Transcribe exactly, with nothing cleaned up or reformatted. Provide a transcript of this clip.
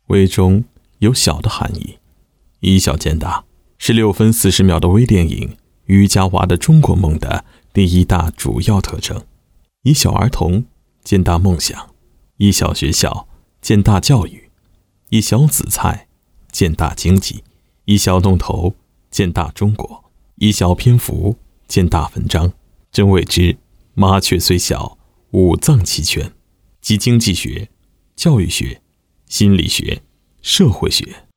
微中有小的含义。以小见大是六分四十秒的微电影瑜伽娃的中国梦的第一大主要特征。以小儿童见大梦想，以小学校见大教育，以小紫菜见大经济，以小动头见大中国，以小篇幅见大文章。真谓之麻雀虽小，五脏齐全，即经济学、教育学、心理学、社会学。